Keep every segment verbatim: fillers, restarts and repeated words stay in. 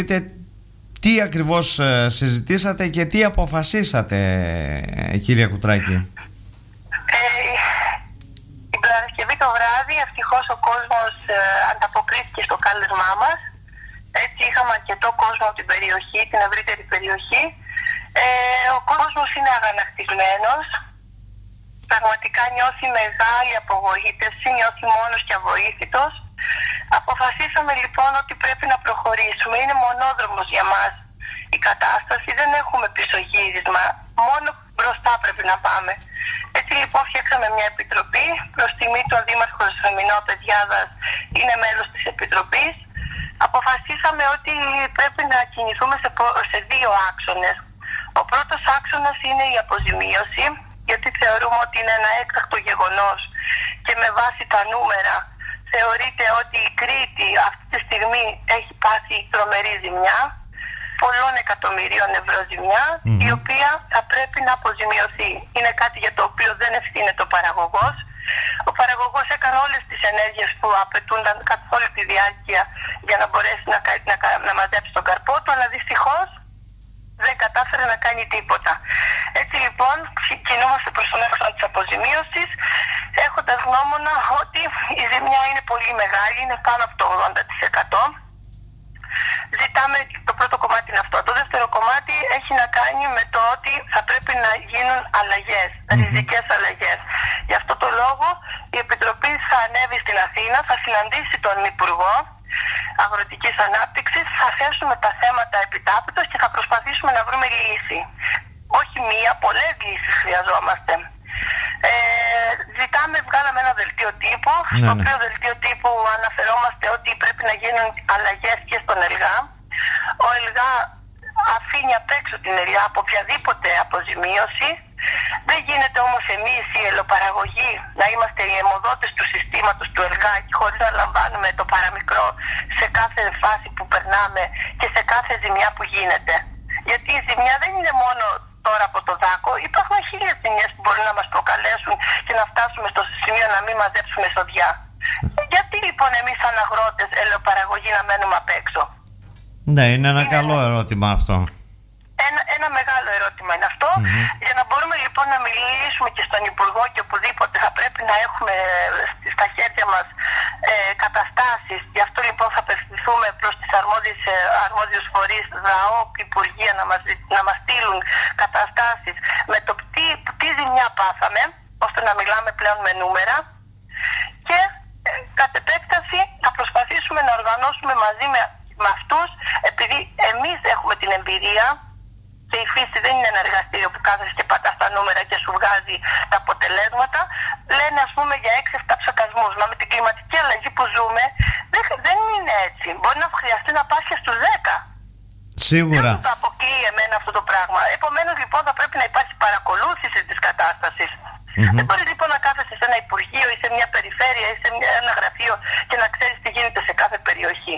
τι ακριβώς συζητήσατε και τι αποφασίσατε, κυρία Κουτράκη? Ε, την Παρασκευή το βράδυ ευτυχώς ο κόσμος ε, ανταποκρίθηκε στο κάλεσμά μας. Έτσι είχαμε αρκετό κόσμο από την περιοχή, την ευρύτερη περιοχή. Ε, ο κόσμος είναι αγανακτισμένος. Πραγματικά νιώθει μεγάλη απογοήτευση, νιώθει μόνος και αβοήθητος. Αποφασίσαμε λοιπόν ότι πρέπει να προχωρήσουμε. Είναι μονόδρομος για μας η κατάσταση, δεν έχουμε πισωγύρισμα, μόνο μπροστά πρέπει να πάμε. Έτσι λοιπόν φτιάξαμε μια επιτροπή, προς τιμή του ο Δήμαρχος Μινώ Παιδιάδας είναι μέλος της επιτροπής. Αποφασίσαμε ότι πρέπει να κινηθούμε σε, σε δύο άξονες. Ο πρώτος άξονας είναι η αποζημίωση, γιατί θεωρούμε ότι είναι ένα έκτακτο γεγονός και με βάση τα νούμερα θεωρείται ότι η Κρήτη αυτή τη στιγμή έχει πάθει τρομερή ζημιά, πολλών εκατομμυρίων ευρώ ζημιά, mm-hmm. η οποία θα πρέπει να αποζημιωθεί. Είναι κάτι για το οποίο δεν ευθύνεται ο παραγωγός. Ο παραγωγός έκανε όλες τις ενέργειες που απαιτούνταν καθ' όλη τη διάρκεια για να μπορέσει να, να, να μαζέψει τον καρπό του, αλλά δυστυχώς δεν κατάφερε να κάνει τίποτα. Έτσι λοιπόν κινούμαστε προς τον άξονα της αποζημίωσης, έχοντας γνώμονα ότι η ζημιά είναι πολύ μεγάλη, είναι πάνω από το ογδόντα τοις εκατό. Ζητάμε, το πρώτο κομμάτι είναι αυτό. Το δεύτερο κομμάτι έχει να κάνει με το ότι θα πρέπει να γίνουν αλλαγές, mm-hmm. ριζικές αλλαγές. Γι' αυτό το λόγο η Επιτροπή θα ανέβει στην Αθήνα, θα συναντήσει τον Υπουργό Αγροτικής Ανάπτυξης, θα θέσουμε τα θέματα επιτάπητος και θα προσπαθήσουμε να βρούμε λύση. Όχι μία, πολλές λύσεις χρειαζόμαστε. Ε, ζητάμε, βγάλαμε ένα δελτίο τύπου, ναι, στο οποίο ναι. δελτίο τύπου αναφερόμαστε ότι πρέπει να γίνουν αλλαγές και στον ΕΛΓΑ. Ο ΕΛΓΑ αφήνει απ' έξω την ελιά από οποιαδήποτε αποζημίωση. Δεν γίνεται όμως εμείς οι ελαιοπαραγωγοί να είμαστε οι αιμοδότες του συστήματος του ΕΛΓΑ χωρίς να λαμβάνουμε το παραμικρό σε κάθε φάση που περνάμε και σε κάθε ζημιά που γίνεται. Γιατί η ζημιά δεν είναι μόνο τώρα από το δάκο, υπάρχουν χίλιες ζημιές που μπορούν να μας προκαλέσουν και να φτάσουμε στο σημείο να μην μαζέψουμε σοδιά. Γιατί λοιπόν εμείς σαν αγρότες ελαιοπαραγωγοί να μένουμε απ' έξω? Ναι, είναι ένα είναι καλό ερώτημα αυτό. Ένα, ένα μεγάλο ερώτημα είναι αυτό. Mm-hmm. Για να μπορούμε λοιπόν να μιλήσουμε και στον Υπουργό και οπουδήποτε θα πρέπει να έχουμε στα χέρια μας ε, καταστάσεις. Γι' αυτό λοιπόν θα απευθυνθούμε προς τις αρμόδιες, ε, αρμόδιους φορείς, ΔΑΟΚ, Υπουργεία να μας, να μας στείλουν καταστάσεις με το τι, τι ζημιά πάθαμε, ώστε να μιλάμε πλέον με νούμερα. Και ε, κατ' επέκταση θα προσπαθήσουμε να οργανώσουμε μαζί με, με αυτούς, επειδή εμείς έχουμε την εμπειρία. Και η φύση δεν είναι ένα εργαστήριο που κάθεσαι και πατάς τα νούμερα και σου βγάζει τα αποτελέσματα. Λένε ας πούμε για έξι εφτά ψεκασμούς. Μα με την κλιματική αλλαγή που ζούμε δεν, δεν είναι έτσι. Μπορεί να χρειαστεί να πας και στους δέκα. Σίγουρα. Δεν θα αποκλείει εμένα αυτό το πράγμα. Επομένως λοιπόν θα πρέπει να υπάρχει παρακολούθηση της κατάστασης. Mm-hmm. Δεν μπορεί λοιπόν να κάθεσαι σε ένα υπουργείο ή σε μια περιφέρεια ή σε μια, ένα γραφείο και να ξέρεις τι γίνεται σε κάθε περιοχή.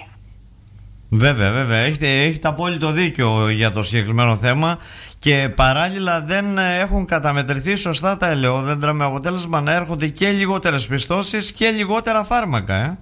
Βέβαια, βέβαια. Έχετε, έχετε απόλυτο δίκιο για το συγκεκριμένο θέμα και παράλληλα δεν έχουν καταμετρηθεί σωστά τα ελαιόδεντρα με αποτέλεσμα να έρχονται και λιγότερες πιστώσεις και λιγότερα φάρμακα. Ε.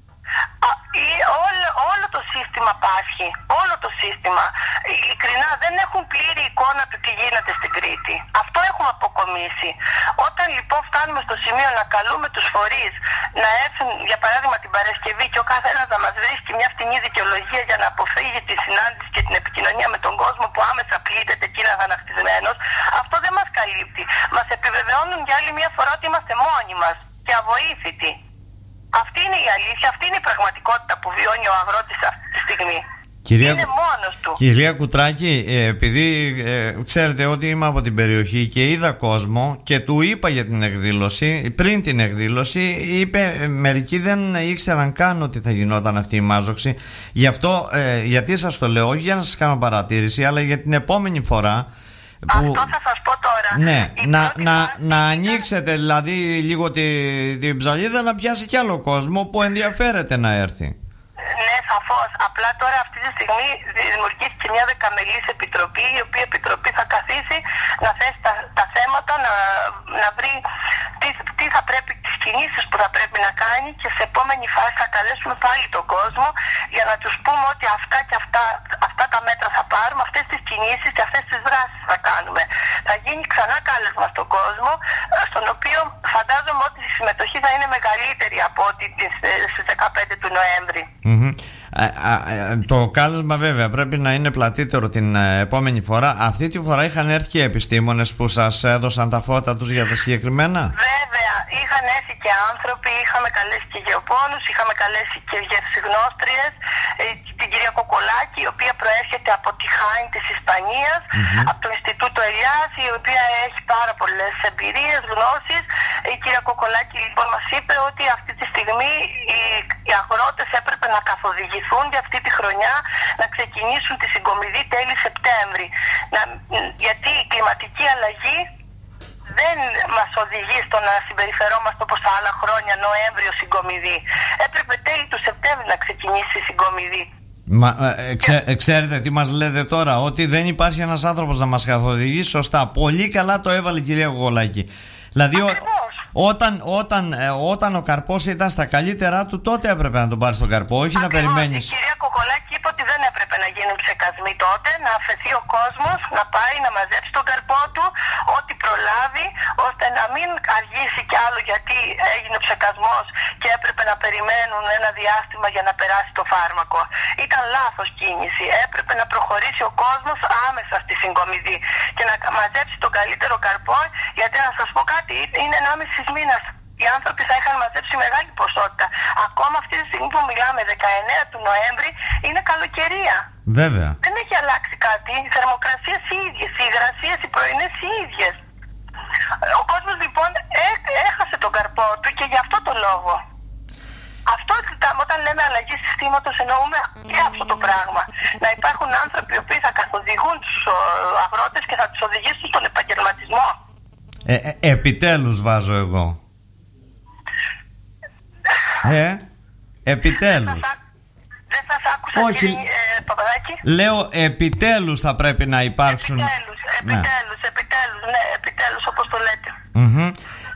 Α, η, όλο, όλο το σύστημα πάσχει. Όλο το σύστημα. Ειλικρινά δεν έχουν πλήρη εικόνα του τι γίνεται στην Κρήτη. Αυτό έχουμε αποκομίσει. Όταν λοιπόν φτάνουμε στο σημείο να καλούμε τους φορείς να έρθουν, για παράδειγμα την Παρασκευή, και ο καθένας να μας βρίσκει μια φτηνή δικαιολογία για να αποφύγει τη συνάντηση και την επικοινωνία με τον κόσμο που άμεσα πλήττεται και είναι αγανακτισμένος, αυτό δεν μας καλύπτει. Μας επιβεβαιώνουν για άλλη μια φορά ότι είμαστε μόνοι μας και αβοήθητοι. Αυτή είναι η αλήθεια, αυτή είναι η πραγματικότητα που βιώνει ο αγρότης αυτή τη στιγμή. Κυρία, είναι μόνος του. Κυρία Κουτράκη, επειδή ε, ξέρετε ότι είμαι από την περιοχή και είδα κόσμο και του είπα για την εκδήλωση, πριν την εκδήλωση είπε ε, μερικοί δεν ήξεραν καν ότι θα γινόταν αυτή η μάζοξη. Γι' αυτό, ε, γιατί σας το λέω, όχι για να σας κάνω παρατήρηση, αλλά για την επόμενη φορά που... Αυτό θα σας πω τώρα. Ναι, να, να, να ανοίξετε δηλαδή λίγο την τη ψαλίδα να πιάσει κι άλλο κόσμο που ενδιαφέρεται να έρθει. Ναι, σαφώς. Απλά τώρα αυτή τη στιγμή δημιουργήθηκε μια δεκαμελής επιτροπή, η οποία επιτροπή θα καθίσει να θέσει τα, τα θέματα, να, να βρει τι, τι θα πρέπει, τις κινήσεις που θα πρέπει να κάνει και σε επόμενη φάση θα καλέσουμε πάλι τον κόσμο για να τους πούμε ότι αυτά και αυτά, αυτά τα μέτρα θα πάρουμε, αυτές τις κινήσεις και αυτές τις δράσεις θα κάνουμε. Θα γίνει ξανά κάλεσμα στον κόσμο, στον οποίο φαντάζομαι ότι η συμμετοχή θα είναι μεγαλύτερη από ό,τι στις δεκαπέντε του Νοέμβρη. Mm-hmm. Α, α, το κάλεσμα βέβαια πρέπει να είναι πλατύτερο την επόμενη φορά. Αυτή τη φορά είχαν έρθει και επιστήμονες που σας έδωσαν τα φώτα τους για τα συγκεκριμένα. Βέβαια, είχαν έρθει και άνθρωποι, είχαμε καλέσει και γεωπόνους, είχαμε καλέσει και γευσιγνώστριες, την κυρία Κοκολάκη, η οποία προέρχεται από τη Χάιν της Ισπανίας, mm-hmm. από το Ινστιτούτο Ελιάς, η οποία έχει πάρα πολλές εμπειρίες, γνώσεις. Η κυρία Κοκολάκη λοιπόν μας είπε ότι αυτή τη στιγμή οι, οι αγρότες έπρεπε να καθοδηγηθούν για αυτή τη χρονιά, να ξεκινήσουν τη συγκομιδή τέλη Σεπτέμβρη. Να, γιατί η κλιματική αλλαγή δεν μας οδηγεί στο να συμπεριφερόμαστε όπως τα άλλα χρόνια, Νοέμβριο συγκομιδή. Έπρεπε τέλη του Σεπτέμβρη να ξεκινήσει η συγκομιδή. Μα, ε, ξέ, ε, ξέρετε τι μας λέτε τώρα, ότι δεν υπάρχει ένας άνθρωπος να μας καθοδηγήσει σωστά. Πολύ καλά το έβαλε η κυρία Κοκολάκη. Δηλαδή ο, όταν, όταν, ε, όταν ο καρπός ήταν στα καλύτερά του, τότε έπρεπε να τον πάρει στον καρπό, όχι Ακριβώς. να περιμένεις. Η κυρία Κοκολάκη είπε ότι δεν έπρεπε να γίνουν ψεκασμοί τότε, να αφαιθεί ο κόσμος, να πάει να μαζέψει τον καρπό του, ό,τι προλάβει, ώστε να μην αργήσει κι άλλο γιατί έγινε ο ψεκασμός και έπρεπε να περιμένουν ένα διάστημα για να περάσει το φάρμακο. Ήταν λάθος κίνηση. Έπρεπε να προχωρήσει ο κόσμος άμεσα στη συγκομιδή και να μαζέψει τον καλύτερο καρπό, γιατί να σας πω κάτι, είναι ενάμιση μήνας. Οι άνθρωποι θα είχαν μαζέψει μεγάλη ποσότητα. Ακόμα αυτή τη στιγμή που μιλάμε, δεκαεννέα του Νοέμβρη, είναι καλοκαιρία. Βέβαια. Δεν έχει αλλάξει κάτι. Οι θερμοκρασίες οι ίδιες, οι υγρασίες οι πρωινές οι ίδιες. Ο κόσμος λοιπόν έ- έχασε τον καρπό του και γι' αυτό το λόγο. Αυτό όταν λέμε αλλαγή συστήματος εννοούμε και αυτό το πράγμα. Να υπάρχουν άνθρωποι οι οποίοι θα καθοδηγούν τους αγρότες και θα τους οδηγήσουν στον επαγγελματισμό. Ε, ε, επιτέλους βάζω εγώ. Ε, επιτέλους. Δεν σας άκουσα. Όχι. Κύριε ε, Παπαδάκη. Λέω επιτέλους θα πρέπει να υπάρξουν. Επιτέλους, επιτέλους, ναι. επιτέλους, ναι, επιτέλους όπως το λέτε. Mm-hmm.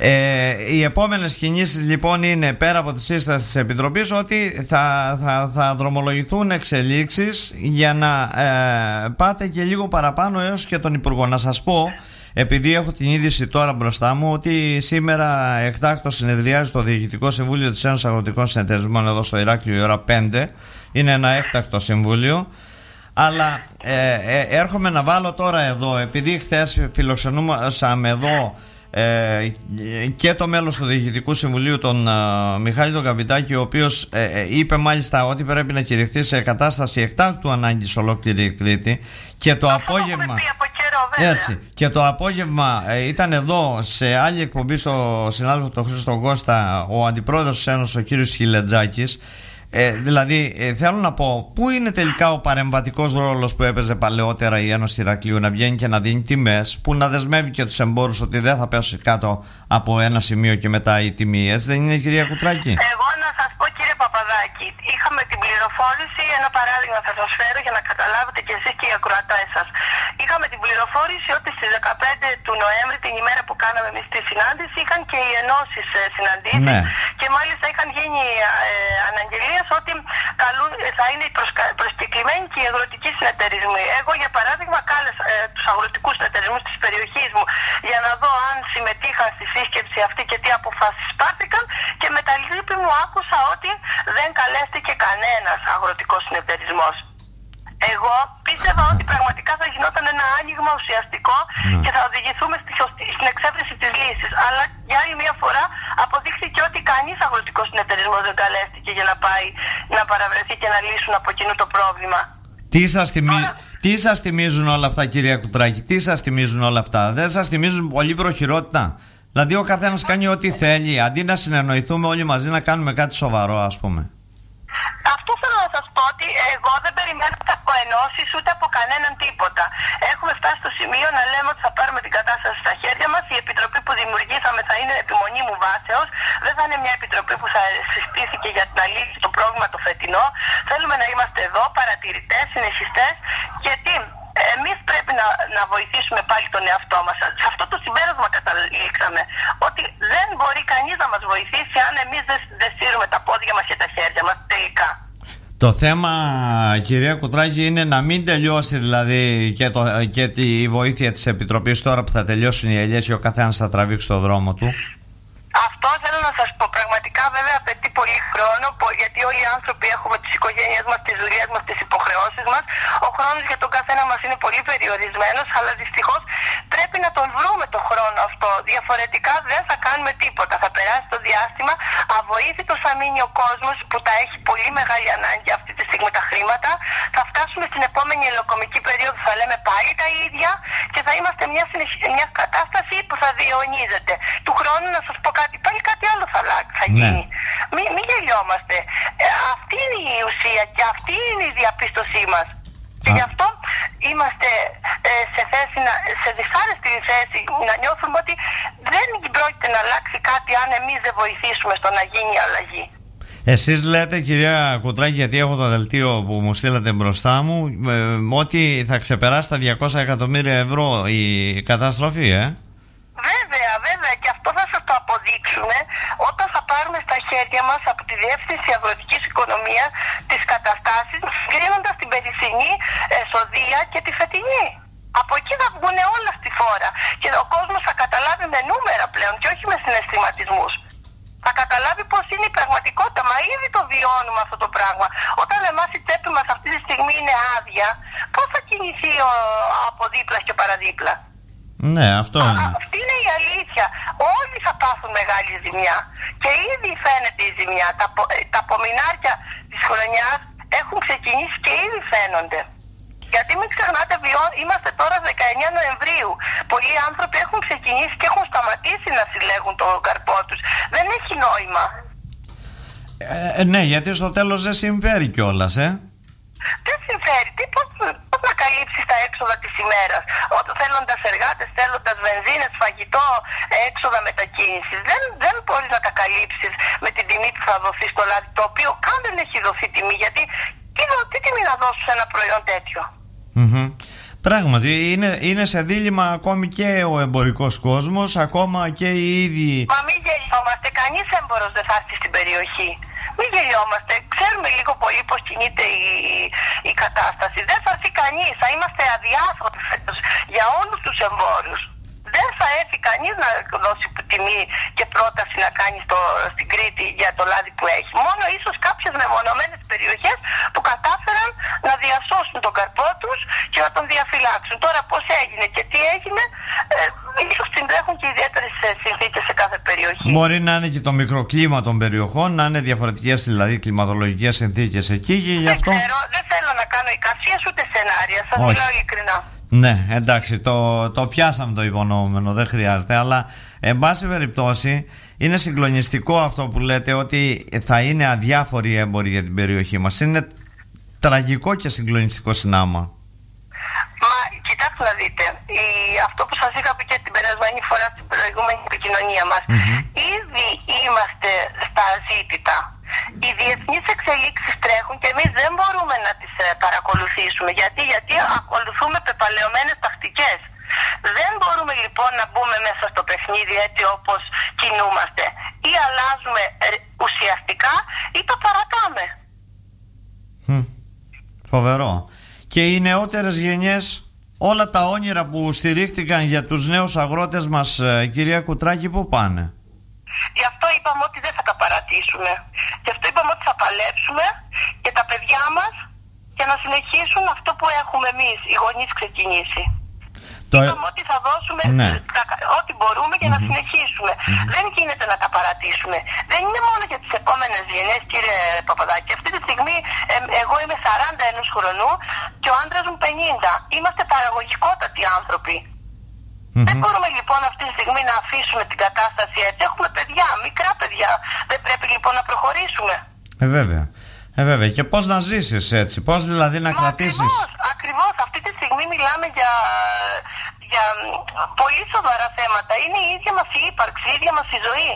Ε, οι επόμενες κινήσεις λοιπόν είναι, πέρα από τη σύσταση της Επιτροπής, ότι θα, θα, θα δρομολογηθούν εξελίξεις για να ε, πάτε και λίγο παραπάνω έως και τον Υπουργό. Να σας πω, επειδή έχω την είδηση τώρα μπροστά μου, ότι σήμερα εκτάκτως συνεδριάζει το Διοικητικό Συμβούλιο της Ένωσης Αγροτικών Συνεταιρισμών εδώ στο Ηράκλειο η ώρα πέντε. Είναι ένα έκτακτο συμβούλιο. Αλλά ε, ε, έρχομαι να βάλω τώρα εδώ, επειδή χθες φιλοξενούσαμε εδώ ε, και το μέλος του Διοικητικού Συμβουλίου, τον ε, Μιχάλη τον Καπιτάκη, ο οποίος ε, ε, είπε μάλιστα ότι πρέπει να κηρυχθεί σε κατάσταση εκτάκτου ανάγκης ολόκληρη η Κρήτη. Και το Αυτό απόγευμα καιρό, έτσι, και το απόγευμα ε, ήταν εδώ σε άλλη εκπομπή στο συνάδελφο τον Χρήστο Κώστα ο αντιπρόεδρος της Ένωσης, ο κύριος Χιλετζάκης. Ε, δηλαδή ε, θέλω να πω, πού είναι τελικά ο παρεμβατικός ρόλος που έπαιζε παλαιότερα η Ένωση Ηρακλείου, να βγαίνει και να δίνει τιμές, που να δεσμεύει και τους εμπόρους ότι δεν θα πέσει κάτω από ένα σημείο και μετά η τιμή. Έτσι δεν είναι, κυρία Κουτράκη? Εγώ να σας πω, κύριε Παπαδάκη, είχαμε την πληροφόρηση, ένα παράδειγμα θα σας φέρω για να καταλάβετε και εσείς και οι ακροατές σας. Είχαμε την πληροφόρηση ότι στις δεκαπέντε του Νοέμβρη, την ημέρα που κάναμε εμείς τη συνάντηση, είχαν και οι ενώσεις ε, συναντήσεις, ναι. Και μάλιστα είχαν γίνει ε, αναγγελίες ότι καλούν, θα είναι προσκεκλημένοι και οι αγροτικοί συνεταιρισμοί. Εγώ για παράδειγμα κάλεσα ε, τους αγροτικούς συνεταιρισμούς της περιοχής μου για να δω αν συμμετείχαν στη σύσκεψη αυτή και τι αποφάσεις πάρθηκαν, και με τα λύπη μου άκουσα ότι δεν καλέστηκε κανένας αγροτικός συνεταιρισμός. Εγώ πίστευα ότι πραγματικά θα γινόταν ένα άνοιγμα ουσιαστικό, ναι, και θα οδηγηθούμε στη, στην εξέβρεση της λύσης. Αλλά για άλλη μια φορά αποδείχθηκε ότι κανείς αγροτικός συνεταιρισμός δεν καλέστηκε για να πάει να παραβρεθεί και να λύσουν από κοινού το πρόβλημα. Τι σας, θυμί... τι σας θυμίζουν όλα αυτά, κυρία Κουτράκη? Τι σας θυμίζουν όλα αυτά? Δεν σας θυμίζουν πολύ προχειρότητα? Δηλαδή ο καθένας κάνει ό,τι θέλει, αντί να συνεννοηθούμε όλοι μαζί να κάνουμε κάτι σοβαρό, ας πούμε. Αυτό θέλω να σας πω, ότι εγώ δεν περιμένω από ενώσεις ούτε από κανέναν τίποτα. Έχουμε φτάσει στο σημείο να λέμε ότι θα πάρουμε την κατάσταση στα χέρια μας. Η επιτροπή που δημιουργήσαμε θα είναι επιμονή μου βάσεως. Δεν θα είναι μια επιτροπή που θα συστήθηκε για να λύσει το πρόβλημα το φετινό. Θέλουμε να είμαστε εδώ παρατηρητές, συνεχιστές, γιατί εμείς πρέπει να, να βοηθήσουμε πάλι τον εαυτό μας. Σε αυτό το συμπέρασμα καταλήξαμε, ότι Δεν μπορεί κανείς να μας βοηθήσει αν εμείς δεν, δεν σύρουμε τα πόδια μας και τα χέρια μας τελικά. Το θέμα, κυρία Κουτράκη, είναι να μην τελειώσει δηλαδή και, το, και τη βοήθεια της Επιτροπής τώρα που θα τελειώσουν οι ελιές και ο καθένας θα τραβήξει το δρόμο του. Αυτό θέλω να σας πω. Πραγματικά βέβαια απαιτεί πολύ χρόνο, γιατί όλοι οι άνθρωποι έχουμε τις οικογένειές μας, τις δουλειές μας, τις υποχρεώσεις μας. Ο χρόνος για τον καθένα μας είναι πολύ περιορισμένος, αλλά δυστυχώς πρέπει να τον βρούμε το χρόνο αυτό. Διαφορετικά δεν θα κάνουμε τίποτα. Θα περάσει το διάστημα, αβοήθητος θα μείνει ο κόσμος που τα έχει πολύ μεγάλη ανάγκη αυτή τη στιγμή τα χρήματα. Θα φτάσουμε στην επόμενη ελοκομική περίοδο, θα λέμε πάλι τα ίδια και θα είμαστε μια, μια κατάσταση που θα διαιωνίζεται. Του χρόνου να σας πω κάτι, πάλι κάτι άλλο θα, θα γίνει. Ναι. Μην μη γελιόμαστε. Ε, αυτή είναι η ουσία και αυτή είναι η διαπίστωσή μας. Και γι' αυτό είμαστε ε, σε, θέση να, σε δυσάρεστη θέση να νιώθουμε ότι δεν πρόκειται να αλλάξει κάτι αν εμείς δεν βοηθήσουμε στο να γίνει η αλλαγή. Εσείς λέτε, κυρία Κουτράκη, γιατί έχω το δελτίο που μου στείλατε μπροστά μου, ε, ότι θα ξεπεράσει τα διακόσια εκατομμύρια ευρώ η καταστροφή, ε? Βέβαια, βέβαια, και αυτό θα σας το αποδείξουμε όταν θα πάρουμε στα χέρια μας από τη Διεύθυνση Αγροτικής Οικονομίας τις καταστάσεις, συγκρίνοντας την περσινή εσοδεία και τη φετινή. Από εκεί θα βγουν όλα στη φόρα και ο κόσμος θα καταλάβει με νούμερα πλέον και όχι με συναισθηματισμούς. Θα καταλάβει πώς είναι η πραγματικότητα, μα ήδη το βιώνουμε αυτό το πράγμα. Όταν εμάς η τσέπη μας αυτή τη στιγμή είναι άδεια, πώς θα κινηθεί ο, από δίπλα και παραδίπλα. Ναι, αυτό είναι. Α, αυτή είναι η αλήθεια. Όλοι θα πάθουν μεγάλη ζημιά. Και ήδη φαίνεται η ζημιά. Τα, τα απομεινάρια της χρονιάς έχουν ξεκινήσει και ήδη φαίνονται. Γιατί μην ξεχνάτε, είμαστε τώρα δεκαεννέα Νοεμβρίου. Πολλοί άνθρωποι έχουν ξεκινήσει και έχουν σταματήσει να συλλέγουν τον καρπό τους. Δεν έχει νόημα. Ε, ναι, γιατί στο τέλος δεν συμφέρει κιόλας, ε. Δεν συμφέρει. Τι, πώς, πώς να καλύψεις τα έξοδα της ημέρας, όταν θέλοντας εργάτες, θέλοντας βενζίνες, φαγητό, έξοδα μετακίνησης. Δεν, δεν μπορείς να τα καλύψεις με την τιμή που θα δοθεί στο λάδι, το οποίο καν δεν έχει δοθεί τιμή. Γιατί τι, τι τιμή να δώσεις ένα προϊόν τέτοιο. Mm-hmm. Πράγματι είναι, είναι σε δίλημμα ακόμη και ο εμπορικός κόσμος, ακόμα και οι ίδιοι. Μα μην γελιόμαστε, κανείς έμπορος δεν θα έρθει στην περιοχή. Μην γελιόμαστε, ξέρουμε λίγο πολύ πως κινείται η, η κατάσταση. Δεν θα έρθει κανείς, θα είμαστε αδιάθρωποι φέτος για όλους τους εμπόρους. Δεν θα έρθει κανείς να δώσει τιμή και πρόταση να κάνει στο, στην Κρήτη για το λάδι που έχει. Μόνο ίσως κάποιες μεμονωμένες περιοχές που κατάφεραν να διασώσουν τον καρπό τους και να τον διαφυλάξουν. Τώρα πώς έγινε και τι έγινε, ε, ίσως συντρέχουν και ιδιαίτερες συνθήκες σε κάθε περιοχή. Μπορεί να είναι και το μικροκλίμα των περιοχών, να είναι διαφορετικές δηλαδή κλιματολογικές συνθήκες εκεί και γι' αυτό. Δεν ξέρω, δεν θέλω να κάνω εικασίες ούτε σενάρια, σας μιλάω ειλικρινά. Ναι, εντάξει, το, το πιάσαμε το υπονοούμενο, δεν χρειάζεται. Αλλά, εν πάση περιπτώσει, είναι συγκλονιστικό αυτό που λέτε, ότι θα είναι αδιάφοροι οι έμποροι για την περιοχή μας. Είναι τραγικό και συγκλονιστικό συνάμα. Μα, κοιτάξτε να δείτε, η, αυτό που σας είχα πει και την περασμένη φορά στην προηγούμενη επικοινωνία μας, mm-hmm. ήδη είμαστε στα αζήτητα. Οι διεθνείς εξελίξεις τρέχουν και εμείς δεν μπορούμε να τις ε, παρακολουθήσουμε. Γιατί, γιατί ακολουθούμε πεπαλαιωμένες τακτικές. Δεν μπορούμε λοιπόν να μπούμε μέσα στο παιχνίδι έτσι όπως κινούμαστε. Ή αλλάζουμε ε, ουσιαστικά ή το παρατάμε. Hm, φοβερό. Και οι νεότερες γενιές, όλα τα όνειρα που στηρίχτηκαν για τους νέους αγρότες μας, ε, κυρία Κουτράκη, πού πάνε? Γι' αυτό είπαμε ότι δεν θα τα παρατήσουμε. Γι' αυτό είπαμε ότι θα παλέψουμε και τα παιδιά μας για να συνεχίσουν αυτό που έχουμε εμείς, οι γονείς, ξεκινήσει. Το... Είπαμε ότι θα δώσουμε ναι. τα... ό,τι μπορούμε για mm-hmm. να συνεχίσουμε. Mm-hmm. Δεν γίνεται να τα παρατήσουμε. Δεν είναι μόνο για τις επόμενες γενιές, κύριε Παπαδάκη. Αυτή τη στιγμή ε, εγώ είμαι σαράντα ενός χρονού και ο άντρας μου πενήντα. Είμαστε παραγωγικότατοι άνθρωποι. Mm-hmm. Δεν μπορούμε λοιπόν αυτή τη στιγμή να αφήσουμε την κατάσταση έτσι. Έχουμε παιδιά, μικρά παιδιά. Δεν πρέπει λοιπόν να προχωρήσουμε. Ε, βέβαια. Ε, βέβαια. Και πώς να ζήσεις έτσι, πώς δηλαδή να Μα κρατήσεις. Ακριβώς, ακριβώς. Αυτή τη στιγμή μιλάμε για, για πολύ σοβαρά θέματα. Είναι η ίδια μας η ύπαρξη, η ίδια μας η ζωή.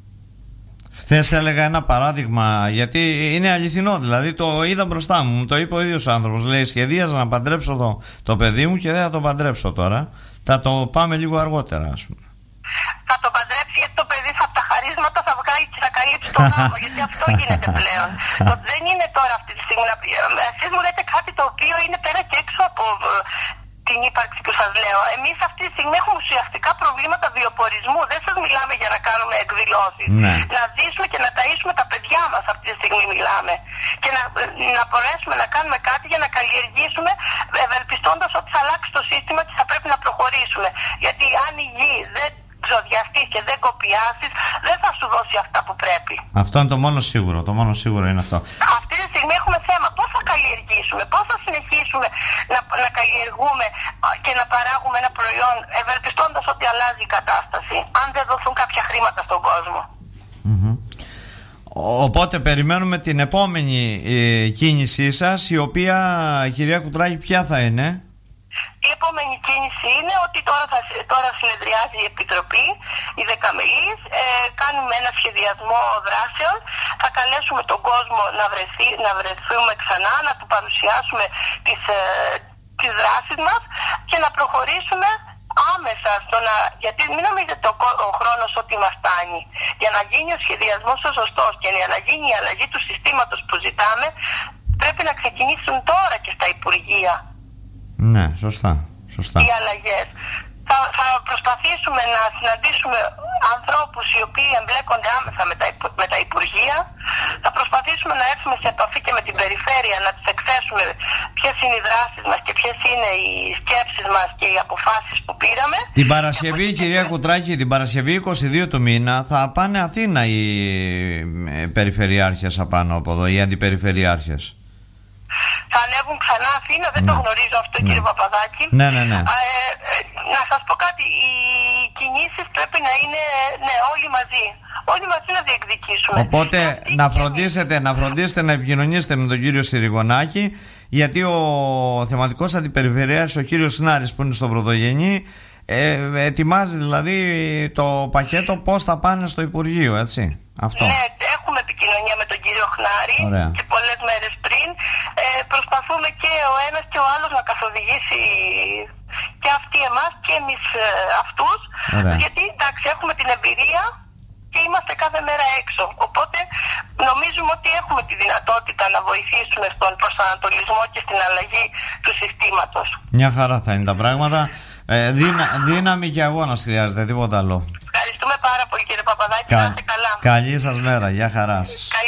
Χθες έλεγα ένα παράδειγμα, γιατί είναι αληθινό, δηλαδή το είδα μπροστά μου, μου το είπε ο ίδιος άνθρωπος. Λέει, σχεδίαζα να παντρέψω το, το παιδί μου και δεν θα το παντρέψω τώρα. Θα το πάμε λίγο αργότερα, ας πούμε. Θα το παντρέψει γιατί το παιδί θα βγάλει, να καλύψει το γάμο, γιατί αυτό γίνεται πλέον. Το, δεν είναι τώρα αυτή τη στιγμή. Εσείς μου λέτε κάτι το οποίο είναι πέρα και έξω από την ύπαρξη που σας λέω. Εμείς αυτή τη στιγμή έχουμε ουσιαστικά προβλήματα βιοπορισμού. Δεν σας μιλάμε για να κάνουμε εκδηλώσεις. Ναι. Να ζήσουμε και να ταΐσουμε τα παιδιά μας αυτή τη στιγμή μιλάμε. Και να, να μπορέσουμε να κάνουμε κάτι για να καλλιεργήσουμε, ευελπιστώντας ότι θα αλλάξει το σύστημα και θα πρέπει να προχωρήσουμε. Γιατί αν η γη δεν ζωδιαστείς και δεν κοπιάσεις, δεν θα σου δώσει αυτά που πρέπει. Αυτό είναι το μόνο σίγουρο. Το μόνο σίγουρο είναι αυτό. Αυτή τη στιγμή έχουμε θέμα. Πώς θα καλλιεργήσουμε, πώς θα συνεχίσουμε να, να καλλιεργούμε και να παράγουμε ένα προϊόν, ευελπιστώντας ότι αλλάζει η κατάσταση, αν δεν δοθούν κάποια χρήματα στον κόσμο. Mm-hmm. Οπότε περιμένουμε την επόμενη ε, κίνησή σας, η οποία, κυρία Κουτράκη, ποια θα είναι? Η επόμενη κίνηση είναι ότι τώρα, θα, τώρα συνεδριάζει η Επιτροπή, η Δεκαμελής, ε, κάνουμε ένα σχεδιασμό δράσεων, θα καλέσουμε τον κόσμο να, βρεθεί, να βρεθούμε ξανά, να του παρουσιάσουμε τις, ε, τις δράσεις μας και να προχωρήσουμε άμεσα στο να... Γιατί μην νομίζετε ο, ο χρόνος ότι μας φτάνει. Για να γίνει ο σχεδιασμός ο σωστός και για να γίνει η αλλαγή του συστήματος που ζητάμε, πρέπει να ξεκινήσουν τώρα και στα Υπουργεία. Ναι, σωστά, σωστά. Οι αλλαγές. Θα, θα προσπαθήσουμε να συναντήσουμε ανθρώπους οι οποίοι εμπλέκονται άμεσα με τα, με τα Υπουργεία. Θα προσπαθήσουμε να έρθουμε σε επαφή και με την περιφέρεια, να τους εκθέσουμε ποιες είναι οι δράσεις μας και ποιες είναι οι σκέψεις μας και οι αποφάσεις που πήραμε. Την Παρασκευή, κυρία Κουτράκη, την Παρασκευή είκοσι δύο του μήνα θα πάνε Αθήνα οι περιφερειάρχες απάνω από εδώ, οι αντιπεριφερειάρχες. Θα ανέβουν ξανά Αθήνα, δεν ναι. το γνωρίζω αυτό, ναι. κύριε Παπαδάκη. Ναι, ναι, ναι. Ε, ε, να σας πω κάτι, οι κινήσεις πρέπει να είναι ναι, όλοι μαζί. Όλοι μαζί να διεκδικήσουμε. Οπότε να φροντίσετε, να φροντίσετε να επικοινωνήσετε με τον κύριο Συριγωνάκη, γιατί ο θεματικός αντιπεριφερειάρχης, ο κύριος Σνάρης που είναι στο Πρωτογενή, ε, ετοιμάζει δηλαδή το πακέτο πώς θα πάνε στο Υπουργείο, έτσι. Αυτό. Ναι, έχουμε επικοινωνία με τον κύριο Χνάρη. Ωραία. Και πολλές μέρες πριν ε, προσπαθούμε και ο ένας και ο άλλος να καθοδηγήσει και αυτοί εμάς και εμείς ε, αυτούς. Ωραία. Γιατί εντάξει, έχουμε την εμπειρία και είμαστε κάθε μέρα έξω. Οπότε νομίζουμε ότι έχουμε τη δυνατότητα να βοηθήσουμε στον προσανατολισμό και στην αλλαγή του συστήματος. Μια χαρά θα είναι τα πράγματα. Ε, δύνα, δύναμη και αγώνας χρειάζεται, τίποτα άλλο. Ευχαριστούμε πάρα πολύ, κύριε Παπαδάκη. Κα... Να είστε καλά. Καλή σας μέρα, για χαρά σας.